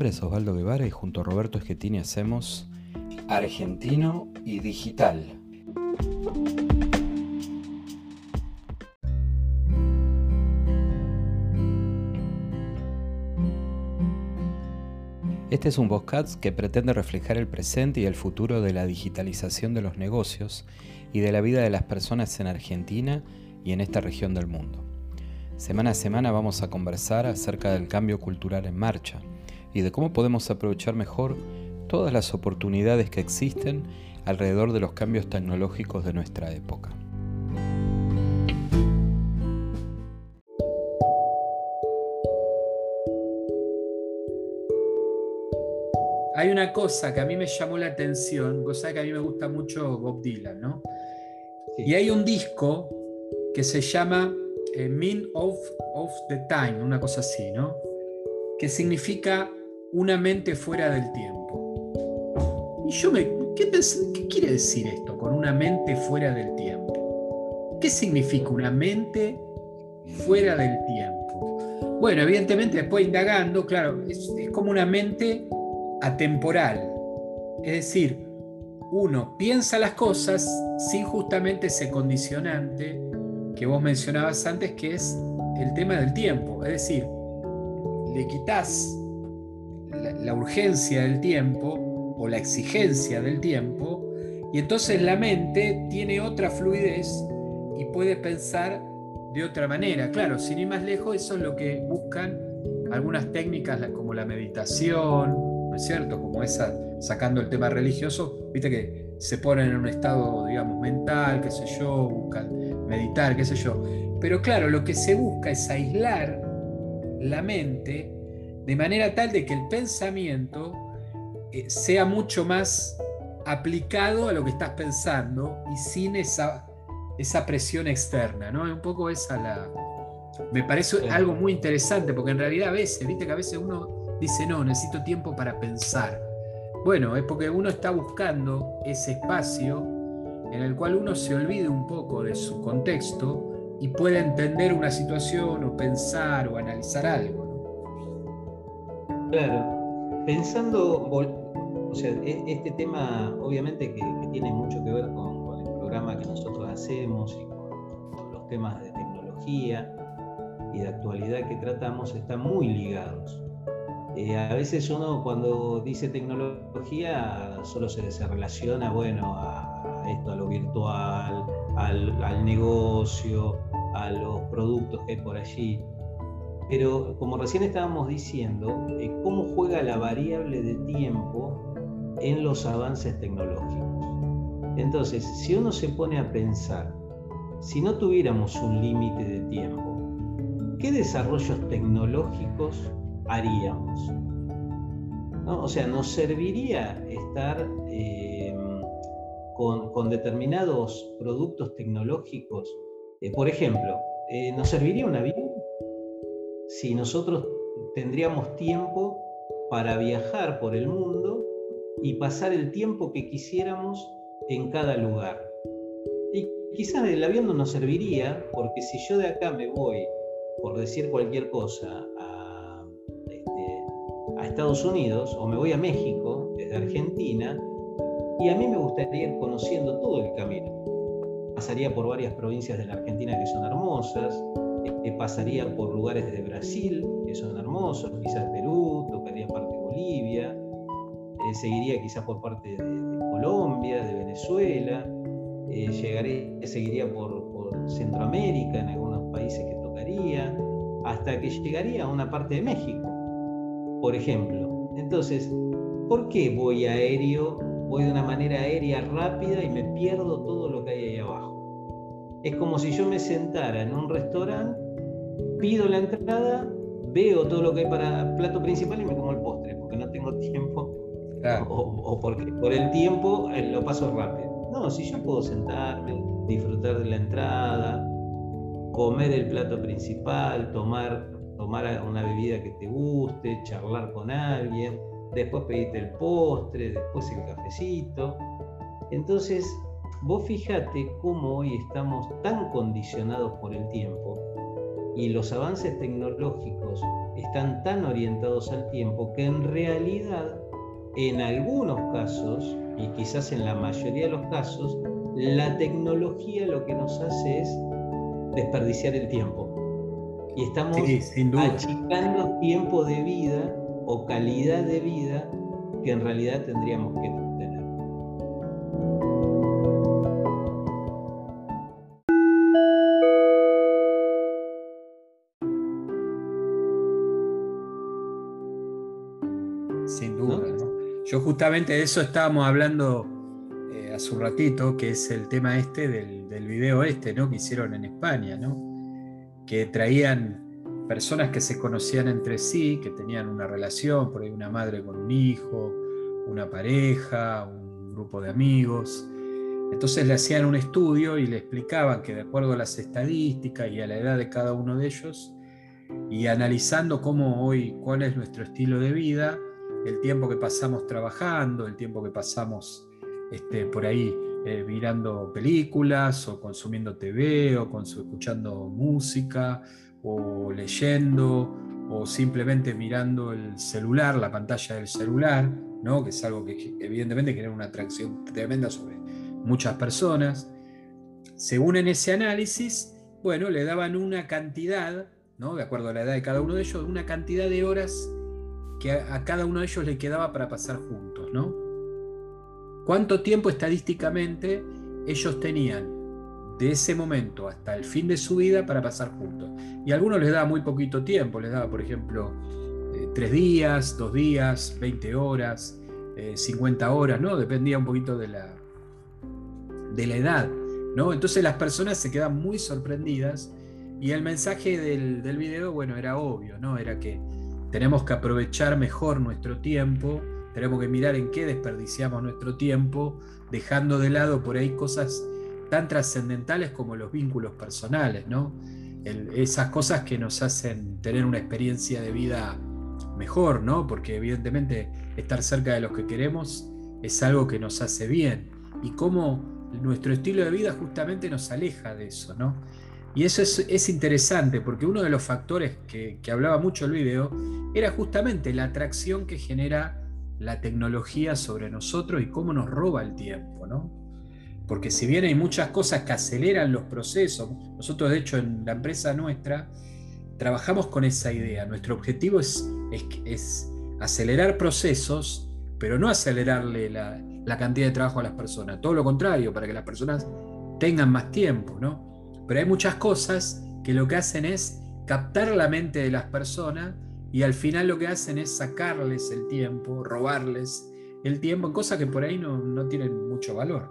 nombre es Osvaldo Guevara y junto a Roberto Schettini hacemos Argentino y Digital. Este es un podcast que pretende reflejar el presente y el futuro de la digitalización de los negocios y de la vida de las personas en Argentina y en esta región del mundo. Semana a semana vamos a conversar acerca del cambio cultural en marcha y de cómo podemos aprovechar mejor todas las oportunidades que existen alrededor de los cambios tecnológicos de nuestra época. Hay una cosa que a mí me llamó la atención, vos sabés que a mí me gusta mucho Bob Dylan, ¿no? Sí. Y hay un disco que se llama Mean of the Time, una cosa así, ¿no? Que significa una mente fuera del tiempo. Y yo ¿qué quiere decir esto con una mente fuera del tiempo? ¿Qué significa una mente fuera del tiempo? Bueno, evidentemente después indagando, claro, es como una mente atemporal, es decir, uno piensa las cosas sin justamente ese condicionante que vos mencionabas antes, que es el tema del tiempo, es decir, le quitas la urgencia del tiempo o la exigencia del tiempo y entonces la mente tiene otra fluidez y puede pensar de otra manera. Claro, sin ir más lejos, eso es lo que buscan algunas técnicas como la meditación, ¿no es cierto? Como esa, sacando el tema religioso, viste que se ponen en un estado, digamos, mental, qué sé yo, buscan meditar, qué sé yo. Pero claro, lo que se busca es aislar la mente de manera tal de que el pensamiento sea mucho más aplicado a lo que estás pensando y sin esa presión externa, ¿no? Un poco me parece algo muy interesante, porque en realidad a veces, viste que a veces uno dice, no, necesito tiempo para pensar. Bueno, es porque uno está buscando ese espacio en el cual uno se olvide un poco de su contexto y pueda entender una situación o pensar o analizar algo, ¿no? Claro, pensando, o sea, este tema obviamente que tiene mucho que ver con el programa que nosotros hacemos y con los temas de tecnología y de actualidad que tratamos, están muy ligados. A veces uno cuando dice tecnología solo se relaciona, bueno, a esto, a lo virtual, al negocio, a los productos que hay por allí. Pero como recién estábamos diciendo, ¿cómo juega la variable de tiempo en los avances tecnológicos? Entonces, si uno se pone a pensar, si no tuviéramos un límite de tiempo, ¿qué desarrollos tecnológicos haríamos? ¿No? O sea, ¿nos serviría estar con determinados productos tecnológicos? Por ejemplo, ¿nos serviría un avión? Si nosotros tendríamos tiempo para viajar por el mundo y pasar el tiempo que quisiéramos en cada lugar. Y quizás el avión no nos serviría, porque si yo de acá me voy, por decir cualquier cosa, a Estados Unidos, o me voy a México desde Argentina, y a mí me gustaría ir conociendo todo el camino. Pasaría por varias provincias de la Argentina que son hermosas, pasaría por lugares de Brasil que son hermosos, quizás Perú, tocaría parte de Bolivia, seguiría quizás por parte de Colombia, de Venezuela, seguiría por Centroamérica, en algunos países que tocaría, hasta que llegaría a una parte de México, por ejemplo. Entonces, ¿por qué voy aéreo? Voy de una manera aérea rápida y me pierdo todo lo que hay ahí abajo. Es como si yo me sentara en un restaurante, pido la entrada, veo todo lo que hay para plato principal y me como el postre, porque no tengo tiempo, claro. o porque por el tiempo lo paso rápido. No, si yo puedo sentarme, disfrutar de la entrada, comer el plato principal, tomar una bebida que te guste, charlar con alguien, después pedirte el postre, después el cafecito. Entonces, vos fíjate cómo hoy estamos tan condicionados por el tiempo y los avances tecnológicos están tan orientados al tiempo que en realidad, en algunos casos, y quizás en la mayoría de los casos, la tecnología lo que nos hace es desperdiciar el tiempo. Y estamos achicando tiempo de vida o calidad de vida que en realidad tendríamos que tener. Sin duda, ¿no? Yo justamente de eso estábamos hablando hace un ratito, que es el tema este del video este, ¿no? Que hicieron en España, ¿no? Que traían personas que se conocían entre sí, que tenían una relación, por ahí una madre con un hijo, una pareja, un grupo de amigos. Entonces le hacían un estudio y le explicaban que de acuerdo a las estadísticas y a la edad de cada uno de ellos, y analizando cómo hoy, cuál es nuestro estilo de vida, el tiempo que pasamos trabajando, el tiempo que pasamos por ahí mirando películas o consumiendo TV o escuchando música o leyendo o simplemente mirando el celular, la pantalla del celular, ¿no? Que es algo que evidentemente genera una atracción tremenda sobre muchas personas. Según en ese análisis, bueno, le daban una cantidad, ¿no? De acuerdo a la edad de cada uno de ellos, una cantidad de horas que a cada uno de ellos le quedaba para pasar juntos, ¿no? ¿Cuánto tiempo estadísticamente ellos tenían de ese momento hasta el fin de su vida para pasar juntos? Y a algunos les daba muy poquito tiempo, les daba, por ejemplo, 3 días, 2 días, 20 horas, 50 horas, ¿no? Dependía un poquito de la edad, ¿no? Entonces las personas se quedan muy sorprendidas y el mensaje del video, bueno, era obvio, ¿no? Era que tenemos que aprovechar mejor nuestro tiempo, tenemos que mirar en qué desperdiciamos nuestro tiempo, dejando de lado por ahí cosas tan trascendentales como los vínculos personales, ¿no? Esas cosas que nos hacen tener una experiencia de vida mejor, ¿no? Porque evidentemente estar cerca de los que queremos es algo que nos hace bien. Y cómo nuestro estilo de vida justamente nos aleja de eso, ¿no? Y eso es interesante, porque uno de los factores que hablaba mucho el video era justamente la atracción que genera la tecnología sobre nosotros y cómo nos roba el tiempo, ¿no? Porque si bien hay muchas cosas que aceleran los procesos, nosotros de hecho en la empresa nuestra trabajamos con esa idea. Nuestro objetivo es acelerar procesos, pero no acelerarle la cantidad de trabajo a las personas, todo lo contrario, para que las personas tengan más tiempo, ¿no? Pero hay muchas cosas que lo que hacen es captar la mente de las personas y al final lo que hacen es sacarles el tiempo, robarles el tiempo en cosas que por ahí no tienen mucho valor.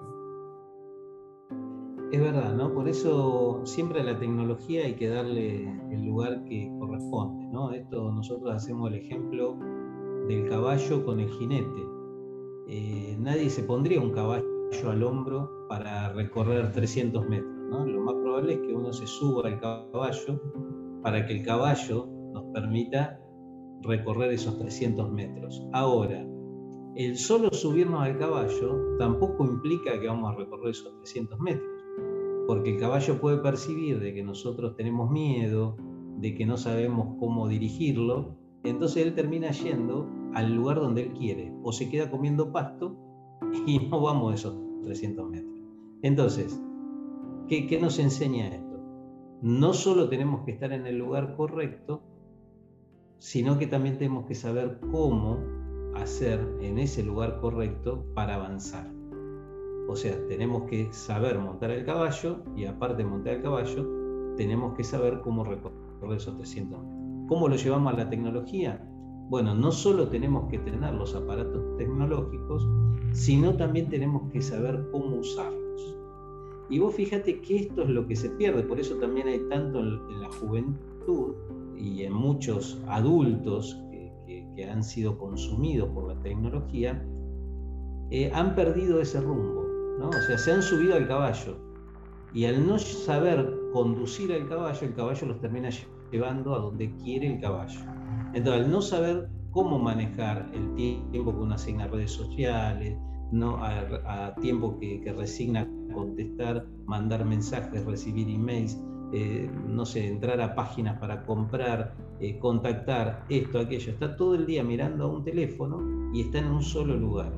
Es verdad, ¿no? Por eso siempre a la tecnología hay que darle el lugar que corresponde, ¿no? Esto nosotros hacemos el ejemplo del caballo con el jinete. Nadie se pondría un caballo al hombro para recorrer 300 metros, ¿no? Lo más probable es que uno se suba al caballo para que el caballo nos permita recorrer esos 300 metros. Ahora, el solo subirnos al caballo tampoco implica que vamos a recorrer esos 300 metros, porque el caballo puede percibir de que nosotros tenemos miedo, de que no sabemos cómo dirigirlo, entonces él termina yendo al lugar donde él quiere, o se queda comiendo pasto y no vamos esos 300 metros. Entonces, ¿qué nos enseña esto? No solo tenemos que estar en el lugar correcto, sino que también tenemos que saber cómo hacer en ese lugar correcto para avanzar. O sea, tenemos que saber montar el caballo y aparte de montar el caballo, tenemos que saber cómo recorrer esos 300 metros. ¿Cómo lo llevamos a la tecnología? Bueno, no solo tenemos que tener los aparatos tecnológicos, sino también tenemos que saber cómo usarlos. Y vos fíjate que esto es lo que se pierde, por eso también hay tanto en la juventud y en muchos adultos que han sido consumidos por la tecnología, han perdido ese rumbo, ¿no? O sea, se han subido al caballo y al no saber conducir al caballo, el caballo los termina llevando a donde quiere el caballo. Entonces, al no saber cómo manejar el tiempo que uno asigna a redes sociales, ¿no? a tiempo que resigna contestar, mandar mensajes, recibir emails, no sé, entrar a páginas para comprar, contactar, esto, aquello. Está todo el día mirando a un teléfono y está en un solo lugar.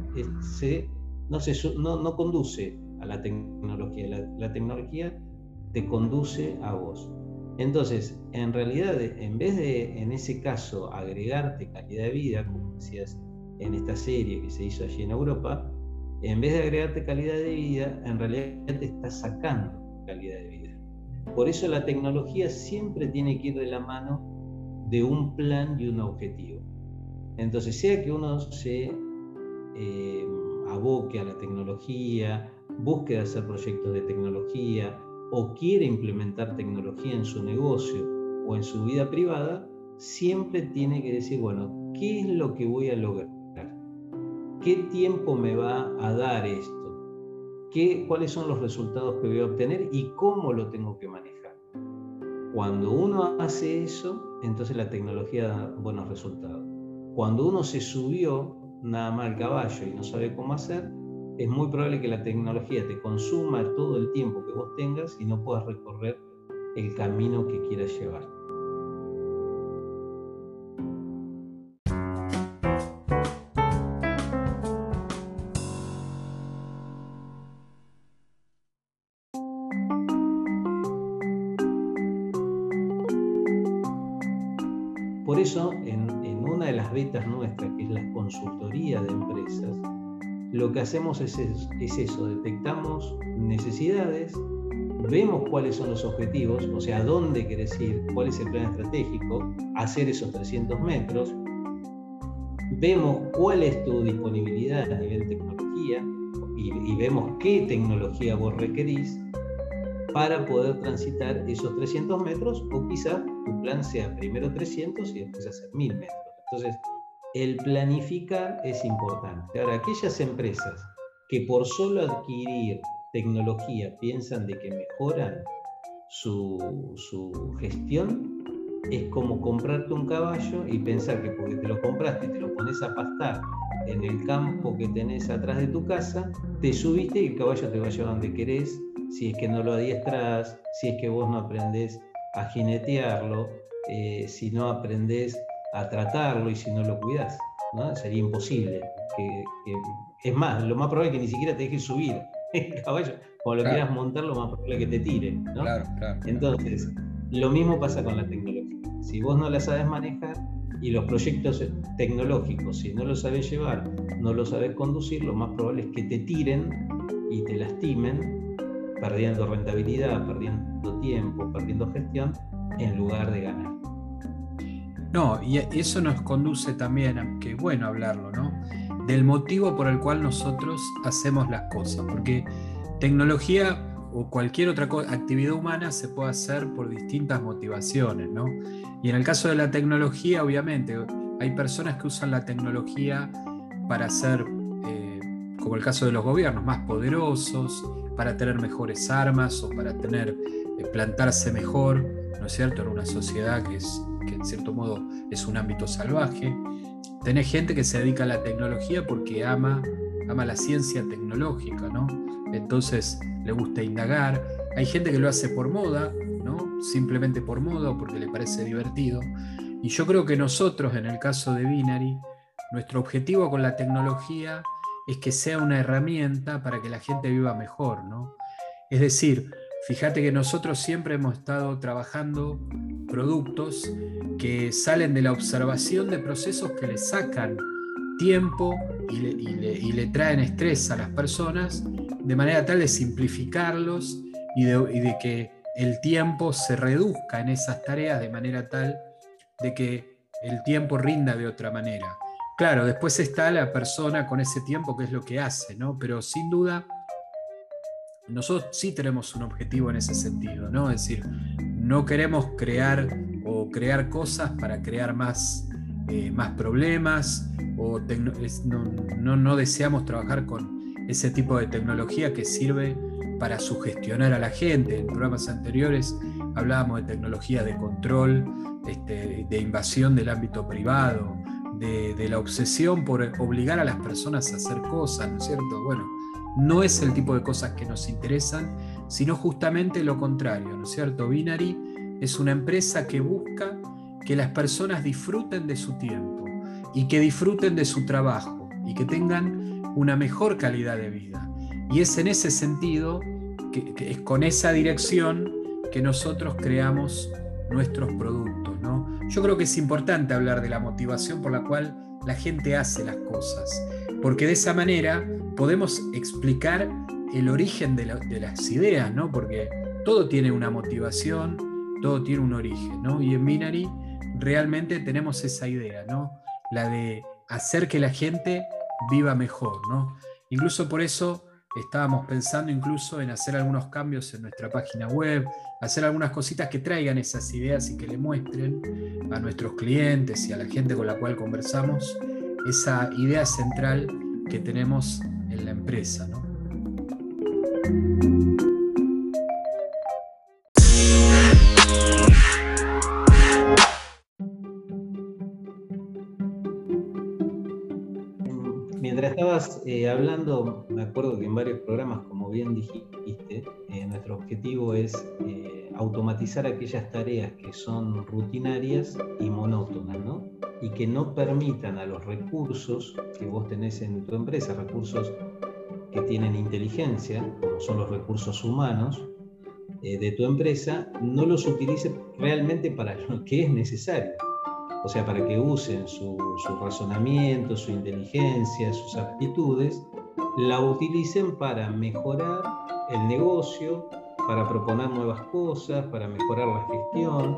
No conduce a la tecnología, la tecnología te conduce a vos. Entonces, en realidad, en vez de, en ese caso, agregarte calidad de vida, como decías en esta serie que se hizo allí en Europa, en vez de agregarte calidad de vida, en realidad te está sacando calidad de vida. Por eso la tecnología siempre tiene que ir de la mano de un plan y un objetivo. Entonces, sea que uno se aboque a la tecnología, busque hacer proyectos de tecnología, o quiere implementar tecnología en su negocio o en su vida privada, siempre tiene que decir, bueno, ¿qué es lo que voy a lograr? ¿Qué tiempo me va a dar esto? ¿Cuáles son los resultados que voy a obtener y cómo lo tengo que manejar? Cuando uno hace eso, entonces la tecnología da buenos resultados. Cuando uno se subió nada más al caballo y no sabe cómo hacer, es muy probable que la tecnología te consuma todo el tiempo que vos tengas y no puedas recorrer el camino que quieras llevar. Por eso, en una de las betas nuestras, que es la consultoría de empresas, lo que hacemos es eso, detectamos necesidades, vemos cuáles son los objetivos, o sea, a dónde querés ir, cuál es el plan estratégico, hacer esos 300 metros, vemos cuál es tu disponibilidad a nivel tecnología y vemos qué tecnología vos requerís para poder transitar esos 300 metros, o quizás tu plan sea primero 300 y después hacer 1000 metros. Entonces, el planificar es importante. Ahora, aquellas empresas que por solo adquirir tecnología piensan de que mejoran su gestión, es como comprarte un caballo y pensar que porque te lo compraste y te lo pones a pastar en el campo que tenés atrás de tu casa, te subiste y el caballo te va a llevar donde querés, si es que no lo adiestras, si es que vos no aprendés a jinetearlo, si no aprendés a tratarlo y si no lo cuidás, ¿no? Sería imposible. Es más, lo más probable es que ni siquiera te dejes subir el caballo. Cuando lo quieras montar, lo más probable es que te tire, ¿no? Claro. Entonces, lo mismo pasa con la tecnología. Si vos no la sabes manejar y los proyectos tecnológicos, si no los sabes llevar, no los sabes conducir, lo más probable es que te tiren y te lastimen, perdiendo rentabilidad, perdiendo tiempo, perdiendo gestión, en lugar de ganar. No, y eso nos conduce también a que es bueno hablarlo, ¿no? Del motivo por el cual nosotros hacemos las cosas, porque tecnología o cualquier otra actividad humana se puede hacer por distintas motivaciones, ¿no? Y en el caso de la tecnología, obviamente, hay personas que usan la tecnología para ser, como el caso de los gobiernos, más poderosos, para tener mejores armas o para plantarse mejor, ¿no es cierto?, en una sociedad que en cierto modo es un ámbito salvaje. Tenés gente que se dedica a la tecnología porque ama la ciencia tecnológica, ¿no? Entonces le gusta indagar. Hay gente que lo hace por moda, ¿no? Simplemente por moda o porque le parece divertido. Y yo creo que nosotros, en el caso de Binary, nuestro objetivo con la tecnología es que sea una herramienta para que la gente viva mejor, ¿no? Es decir, fíjate que nosotros siempre hemos estado trabajando productos que salen de la observación de procesos que le sacan tiempo y le traen estrés a las personas, de manera tal de simplificarlos y de que el tiempo se reduzca en esas tareas, de manera tal de que el tiempo rinda de otra manera. Claro, después está la persona con ese tiempo, que es lo que hace, ¿no? Pero sin duda, nosotros sí tenemos un objetivo en ese sentido, ¿no? Es decir, no queremos crear cosas para crear más problemas, o no deseamos trabajar con ese tipo de tecnología que sirve para sugestionar a la gente. En programas anteriores hablábamos de tecnología de control, de invasión del ámbito privado, de la obsesión por obligar a las personas a hacer cosas, ¿no es cierto? Bueno, no es el tipo de cosas que nos interesan, sino justamente lo contrario, ¿no es cierto? Binary es una empresa que busca que las personas disfruten de su tiempo y que disfruten de su trabajo y que tengan una mejor calidad de vida. Y es en ese sentido, que es con esa dirección que nosotros creamos nuestros productos, ¿no? Yo creo que es importante hablar de la motivación por la cual la gente hace las cosas, porque de esa manera podemos explicar el origen de las ideas, ¿no? Porque todo tiene una motivación, todo tiene un origen, ¿no? Y en Binary realmente tenemos esa idea, ¿no? La de hacer que la gente viva mejor, ¿no? Incluso por eso estábamos pensando incluso en hacer algunos cambios en nuestra página web, hacer algunas cositas que traigan esas ideas y que le muestren a nuestros clientes y a la gente con la cual conversamos esa idea central que tenemos en la empresa, ¿no? Mientras estabas hablando, me acuerdo que en varios programas, como bien dijiste, nuestro objetivo es automatizar aquellas tareas que son rutinarias y monótonas, ¿no? Y que no permitan a los recursos que vos tenés en tu empresa, recursos que tienen inteligencia, como son los recursos humanos de tu empresa, no los utilices realmente para lo que es necesario. O sea, para que usen su razonamiento, su inteligencia, sus aptitudes, la utilicen para mejorar el negocio, para proponer nuevas cosas, para mejorar la gestión.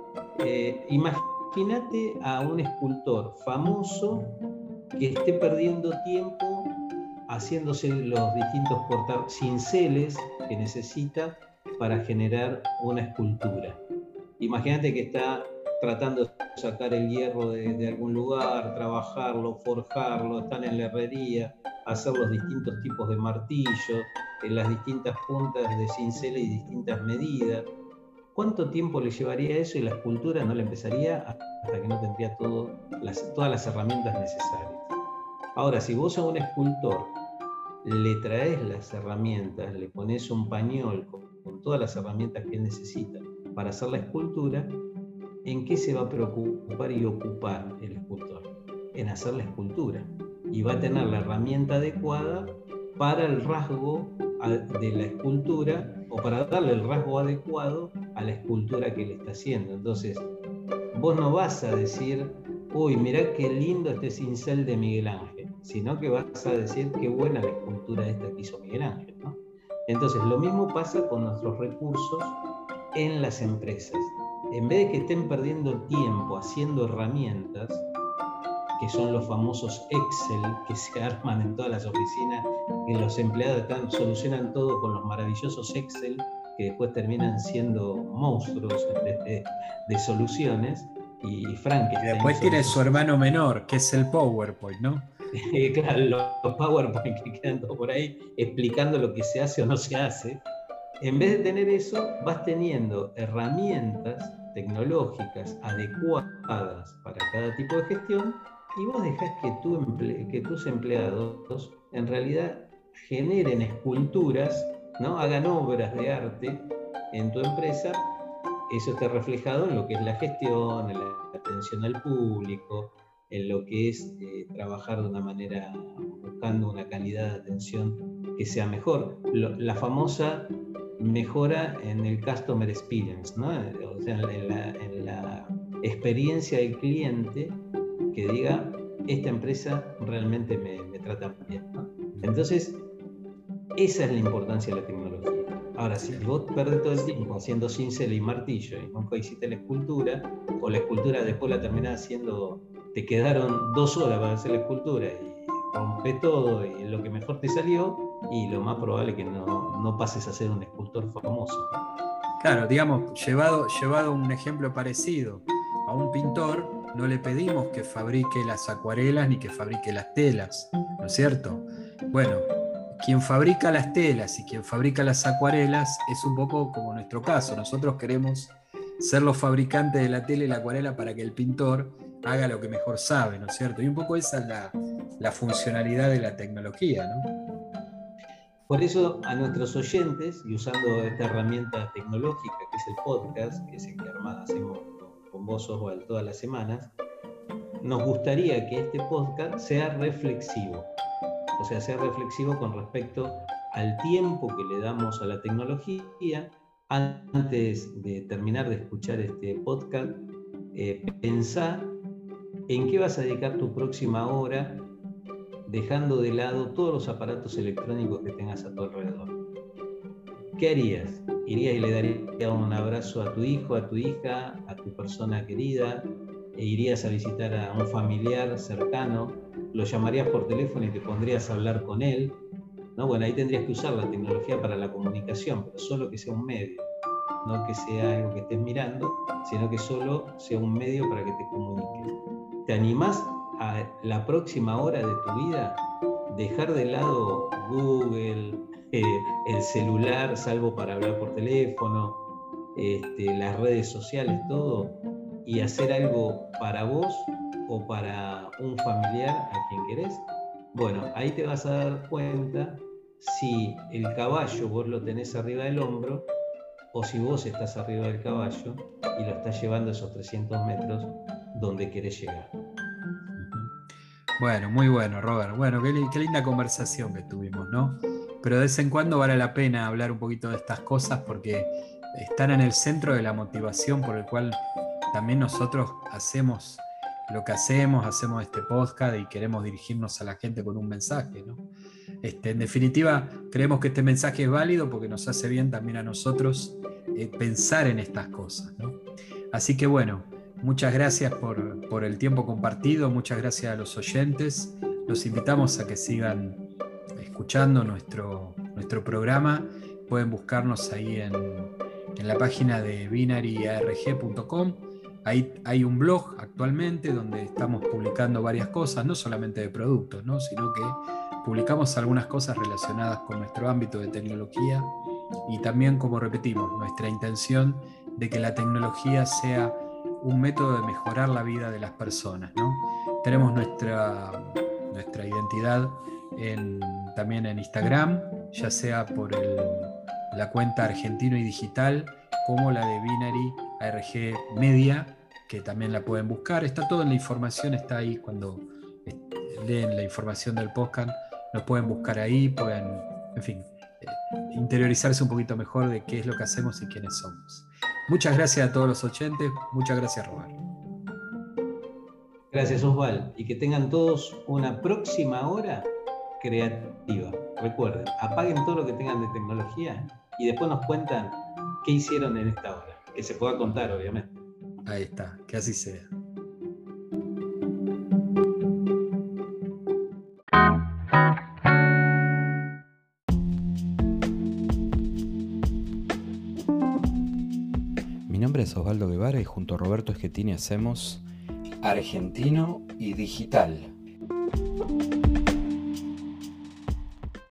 Imagínate a un escultor famoso que esté perdiendo tiempo haciéndose los distintos cinceles que necesita para generar una escultura. Imagínate que está tratando de sacar el hierro de algún lugar, trabajarlo, forjarlo, estar en la herrería, hacer los distintos tipos de martillo, en las distintas puntas de cincel y distintas medidas. ¿Cuánto tiempo le llevaría eso? Y la escultura no le empezaría hasta que no tendría todas las herramientas necesarias. Ahora, si vos a un escultor le traes las herramientas, le pones un pañol con todas las herramientas que él necesita para hacer la escultura, ¿en qué se va a preocupar y ocupar el escultor? En hacer la escultura. Y va a tener la herramienta adecuada para el rasgo de la escultura o para darle el rasgo adecuado a la escultura que le está haciendo. Entonces, vos no vas a decir, uy, mirá qué lindo este cincel de Miguel Ángel, sino que vas a decir qué buena la escultura esta que hizo Miguel Ángel, ¿no? Entonces, lo mismo pasa con nuestros recursos en las empresas. En vez de que estén perdiendo tiempo haciendo herramientas, que son los famosos Excel que se arman en todas las oficinas, que los empleados solucionan todo con los maravillosos Excel, que después terminan siendo monstruos de soluciones, y Frankenstein. Y después tiene su hermano menor, que es el PowerPoint, ¿no? Claro, los PowerPoint que quedan todos por ahí explicando lo que se hace o no se hace. En vez de tener eso, vas teniendo herramientas tecnológicas adecuadas para cada tipo de gestión, y vos dejás que tus empleados en realidad generen esculturas, ¿no? Hagan obras de arte en tu empresa. Eso está reflejado en lo que es la gestión, en la atención al público, en lo que es trabajar de una manera buscando una calidad de atención que sea mejor. La famosa mejora en el customer experience, ¿no? O sea, en la experiencia del cliente, que diga, esta empresa realmente me trata bien, ¿no? Entonces, esa es la importancia de la tecnología. Ahora, si vos perdés todo el tiempo haciendo cincel y martillo y nunca hiciste la escultura, o la escultura después la terminás haciendo, te quedaron 2 horas para hacer la escultura y rompés todo y lo que mejor te salió, y lo más probable es que no pases a ser un escultor famoso. Claro, digamos, llevado a un ejemplo parecido, a un pintor no le pedimos que fabrique las acuarelas ni que fabrique las telas, ¿no es cierto? Bueno, quien fabrica las telas y quien fabrica las acuarelas es un poco como nuestro caso. Nosotros queremos ser los fabricantes de la tela y la acuarela para que el pintor haga lo que mejor sabe, ¿no es cierto? Y un poco esa es la funcionalidad de la tecnología, ¿no? Por eso a nuestros oyentes, y usando esta herramienta tecnológica que es el podcast, que es el que hacemos con vos, Osvaldo, todas las semanas, nos gustaría que este podcast sea reflexivo. O sea, sea reflexivo con respecto al tiempo que le damos a la tecnología. Antes de terminar de escuchar este podcast, pensá en qué vas a dedicar tu próxima hora, dejando de lado todos los aparatos electrónicos que tengas a tu alrededor. ¿Qué harías? ¿Irías y le darías un abrazo a tu hijo, a tu hija, a tu persona querida? ¿E irías a visitar a un familiar cercano? ¿Lo llamarías por teléfono y te pondrías a hablar con él? ¿No? Bueno, ahí tendrías que usar la tecnología para la comunicación, pero solo que sea un medio. No que sea algo que estés mirando, sino que solo sea un medio para que te comuniques. ¿Te animás a la próxima hora de tu vida dejar de lado Google, el celular, salvo para hablar por teléfono, las redes sociales, todo, y hacer algo para vos o para un familiar a quien querés? Bueno, ahí te vas a dar cuenta si el caballo vos lo tenés arriba del hombro o si vos estás arriba del caballo y lo estás llevando esos 300 metros donde querés llegar. Bueno, muy bueno, Robert. Bueno, qué linda conversación que tuvimos, ¿no? Pero de vez en cuando vale la pena hablar un poquito de estas cosas porque están en el centro de la motivación por el cual también nosotros hacemos lo que hacemos este podcast y queremos dirigirnos a la gente con un mensaje, ¿no? En definitiva, creemos que este mensaje es válido porque nos hace bien también a nosotros pensar en estas cosas, ¿no? Así que bueno, muchas gracias por el tiempo compartido, muchas gracias a los oyentes. Los invitamos a que sigan escuchando nuestro programa. Pueden buscarnos ahí en la página de binaryarg.com. Ahí hay un blog actualmente donde estamos publicando varias cosas, no solamente de productos, ¿no? Sino que publicamos algunas cosas relacionadas con nuestro ámbito de tecnología y también, como repetimos, nuestra intención de que la tecnología sea un método de mejorar la vida de las personas, ¿no? Tenemos nuestra identidad también en Instagram, ya sea por la cuenta Argentino y Digital, como la de Binary ARG Media, que también la pueden buscar. Está toda la información, está ahí cuando leen la información del podcast, nos pueden buscar ahí, pueden, en fin, interiorizarse un poquito mejor de qué es lo que hacemos y quiénes somos. Muchas gracias a todos los oyentes, muchas gracias, Robert. Gracias, Osvaldo, y que tengan todos una próxima hora creativa. Recuerden, apaguen todo lo que tengan de tecnología y después nos cuentan qué hicieron en esta hora, que se pueda contar, obviamente. Ahí está, que así sea. Mi nombre es Osvaldo Guevara y junto a Roberto Schettini hacemos Argentino y Digital.